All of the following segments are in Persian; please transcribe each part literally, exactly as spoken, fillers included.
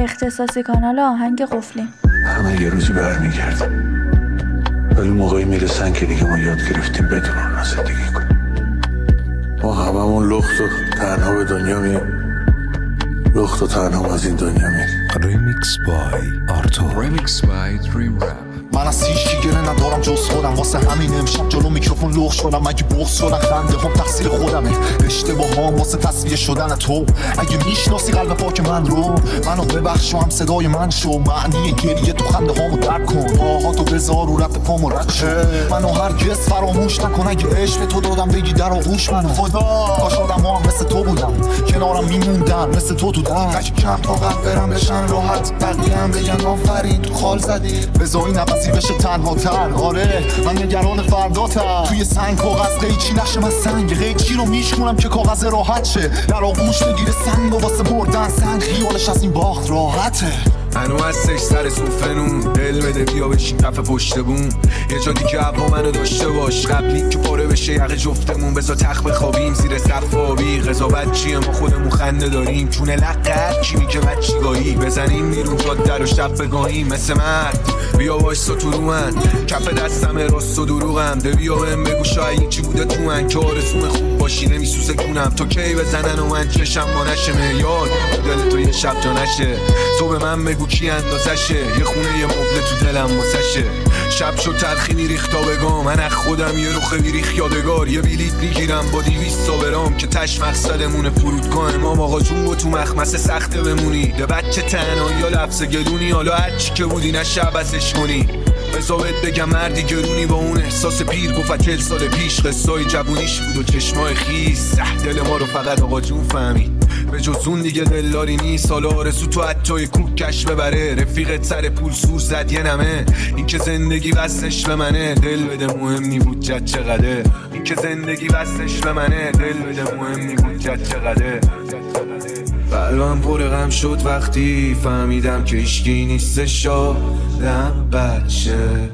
اختصاصی کانال آهنگ قفلیم. همه یه روزی برمیگردن، ولی موقعی میرسن که دیگه ما یاد گرفتیم بدون اون زندگی کنیم. ما هممون لخت و تنها به دنیا میریم، لخت و تنها از این دنیا میریم. ریمیکس بای آرتور. ریمیکس بای دریم رپ. من از هیچی گله ندارم جز خودم، واسه همین امشب جلو میکروفون لخ شدم. اگه بغض شدن خنده هم تقصیر خودمه، اشتباه هم واسه تصفیه شدن تو. اگه میشناسی قلب پاک من رو، منو ببخش و هم صدای من شو. معنی گریه تو خنده هامو درک کن، راهاتو بذار رو رد پامو رد شو. منو هرگز فراموش نکن، اگه عشق تو دادم بگی در آغوش منو. خدا کاش آدم ها مثل تو بودم، کنارم میموندن مثل تو تو دم. اگه کم طاقت برم بشن راحت، بقیه هم بگن آفرین تو خال زدی. بذاری نفسی بشه تنها تر. آره من نگران فرداتم، توی سنگ کاغذ قیچی نشه. من سنگ قیچی رو میشکنم که کاغذ راحت شه. در آغوش بگیره سنگ و واسه بردن سنگ، خیالش از این باخت راحته. هنو هستش سر سوفنون، دل بده بیا بشین کف پشت بوم. یه جا دیگه هوا منو داشته باش، قبلی که پاره بشه یقه جفتمون. بذار تخت بخوابیم زیر سقف آبی، قضاوت چیه ما خودمون خنده داریم. چونه لقت چی میگه بچیگاهی، بزنیم بیرون جاده رو شب بگاهیم. مثل مرد بیا وایسا تو رو من، کف دستم راست و دروغم. ده بیا بهم بگو شاید چی بوده تو من، که آرزوم خوب باشی نمیسوزه کنم. تو کی بزنن و من چشم ما نشه معیار، دل تو یه شب جا نشه. تو به من بگو کی اندازشه، یه خونه یه مبله تو دلم واسشه. شب شد تلخی ریختا بگام، من از خودم یه روخه بیریخ یادگار. یه بلیت میگیرم با دیویست تا برام، که تش مقصدمونه فرودگاه امام آقا جون. و تو مخمسه سخته بمونی، ده بچه تنهایی یا لفظ گلونی. حالا هرچی که بودی نشه عبسش کنی. بذارت بگم مردی گرونی با اون احساس پیر گفت چل سال پیش. قصای جوونیش بود و چشمای خیس، دل ما رو فقط آقا جون فهمید. به جز اون دیگه دلداری نیست، حالا آرزو تو حتی کوک کش ببره. رفیقت سر پول سور زد یه نمه، این که زندگی وستش به منه. دل بده مهم نی بود جد چقدره، این که زندگی وستش به منه. دل بده مهم نی بود جد چقدره. قلبم پر غم شد وقتی فهمیدم که هیچکی نیستش آدم بچه.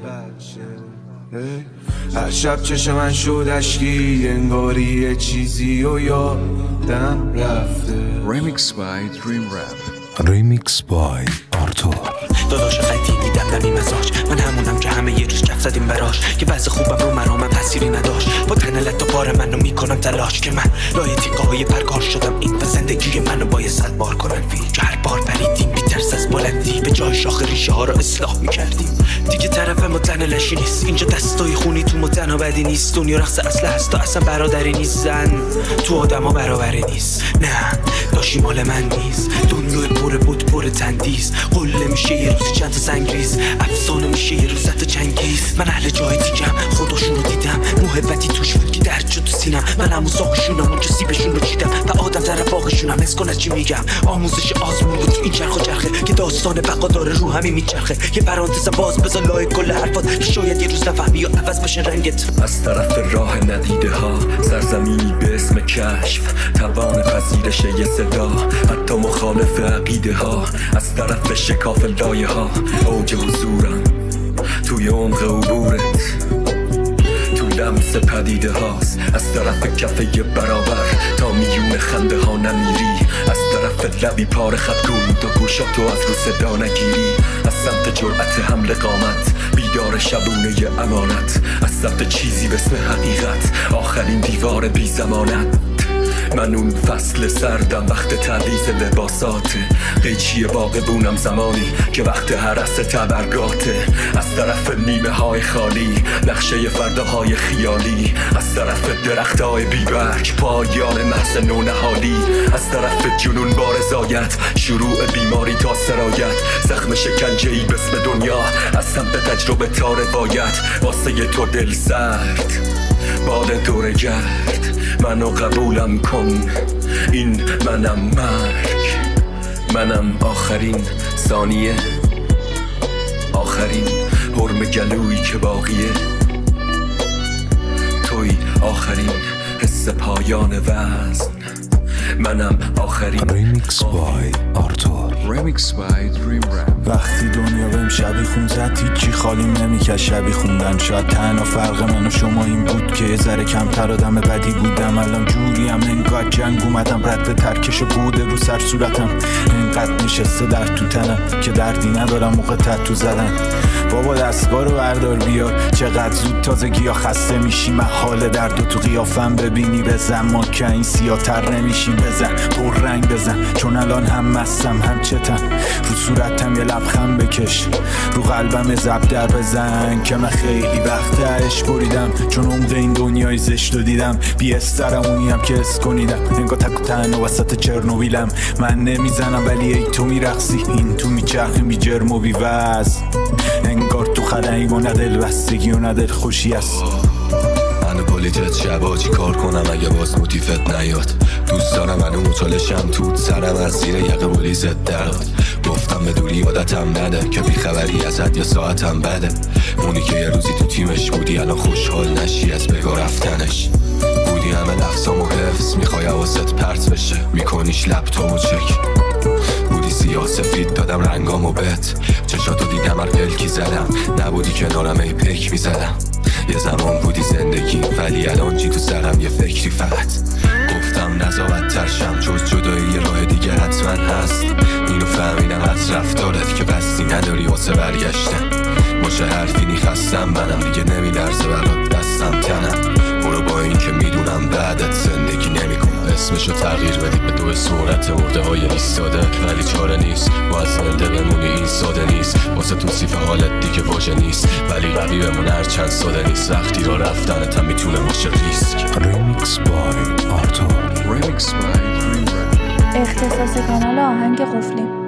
هر شب چشم من شد اشکی، انگاری یه چیزی و یادم رفته. ریمیکس بای دریم رپ. ریمیکس بای آرتور. داداش قدیمی دمدمی مزاج، من همونم که همه یه روز کف زدیم براش. که بعض خوبم رو مرامم تأثیری نداشت، با تنلت و بار منو میکنم تلاش. که من لای تیقه های پرکار شدم این و زندگی منو باید صد بار کنن فی. که هر بار بریدیم بی ترس از بلندی، به جای شاخ ریشه ها رو اصلاح میکردیم. دیگه طرف متن لشی نیست، اینجا دستای خونی تو متن و بدی نیست. دنیا رقص اصل هست تا اصلا برادری نیست. زن تو آدم ها برابری نیست، نه داشی مال من نیست. دنیا پر بود پر تندیز، قله میشه یه روز چند تا سنگریز. افسانه میشه یه روز تا چنگیز. من اهل جای دیگم خودشون رو دیدم، محبتی توش بود که درد شد تو سینم. من همون ساقشونم اونجا سیبشون رو چیدم، و آدم در باقشونم حس کن از چی میگم. آموزش آزمون بود این چرخ و چرخه، که داستان بقا داره رو همین میچرخه. یه پرانتز باز بذار لای کل حرفات، که شاید یه روز نفهمی یا عوض بشه رنگت. از طرف راه ندیده ها، سرزمینی به اسم کشف، توان پذیرش یه صدا، حتی مخالف عقیده ها. از طرف شکاف لایه ها، اوج حضورم توی عمق عبورت، تو لمس پدیده هاست. از طرف کفه برابر تا میون خنده ها نمیری، از طرف لبی پاره خطگون تا گوشاتو از رو صدا نگیری. از سمت جرأت حمل قامت، بیدار شبونه ی امانت، از سمت چیزی به اسم حقیقت، آخرین دیوار بی زمانت. من اون فصل سردم وقت تعویض لباساته، قیچی باغبونم زمانی که وقت هرس تبرگاته. از طرف نیمه های خالی، نقشه فرداهای خیالی، از طرف درخت های بیبرگ، پایان محض نونهالی. از طرف جنون با رضایت، شروع بیماری تا سرایت، زخم شکنجه‌ای به اسم دنیا، از سمت تجربه تا روایت. واسه تو دل سرد باد دوره گرد، منو قبولم کن این منم مرگ. منم آخرین ثانیه، آخرین حرم گلویی که باقیه. توی آخرین حس پایان وزن، منم آخرین. ریمیکس بای آرتور. Remix by Dream Rap. وقتی دنیا بهم شبی خون زد هیچی خالیم نمیکرد شبی خوندن. شاید تنها فرق من و شما این بود که یه ذره کمتر آدم بدی بودم. الان جوریم انگار جنگ اومدم، رد ترکش و بوده رو سر صورتم. اینقدر نشسته در تو تنم که دردی ندارم موقع تتو زدن. بابا دستگاه رو بردار بیار، چقدر زود تازگی ها خسته میشی. من حال درد و تو قیافم ببینی بزن، ما که این سیاتر نمیشیم. بزن پر رنگ بزن چون الان هم مستم هم چتم. رو صورتم یه لبخند بکش، رو قلبم زب در بزن که من خیلی وقت عشق بریدم. چون عمق این دنیای زشت رو دیدم، بی استرم اونیم که اس کنیدم. انگار تک و تن و وسط چرنوبیلم. من نمیزنم ولی ای تو میرقصی، این تو میچرخی بی جرم و بی وز. انگار تو خلایی و ندل بستگی و ندل خوشی است. منو پلیتت شبا چی کار کنم اگه باز موتیفت نیاد. دوست دارم منو مچالشم توت سرم از زیر یقه بولیزت دراد. گفتم به دوری عادتم نده که بیخبری ازت یا ساعتم بده. اونی که یه روزی تو تیمش بودی الان خوشحال نشی از بگاه رفتنش. بودی همه لفظام و حفظ میخوای حواست پرت بشه، میکنیش لپتاپ و چک. بودی سیاه سفید دادم رنگامو بهت، چشاتو دیدم هر پلکی زدم. نبودی کنارم ای پیک میزدم. یه زمان بودی زندگی ولی الان جی تو سرم یه فکری فقط. گفتم نزا ترشم جز جدایی یه راه دیگه حتما هست. اینو فهمیدم از رفتارت که قصدی نداری واسه برگشتن. باشه حرفی نی خستم منم دیگه نمیلرزه برات دستم تنم. برو با این که میدونم بعدت زندگی نمیکنم. اسمشو تغییر بدی به دو صورت مرده های ایستاده، ولی چاره نیست باید زنده بمونی این ساده نیست. واسه توصیف حالت دیگه واژه نیست، ولی رقیبمون هر چند ساده نیست. وقتی را رفتنت هم میتونه باشه ریسک. Remix by Arthur. Remix by Dream Rap. اختصاص کانال آهنگ قفلی.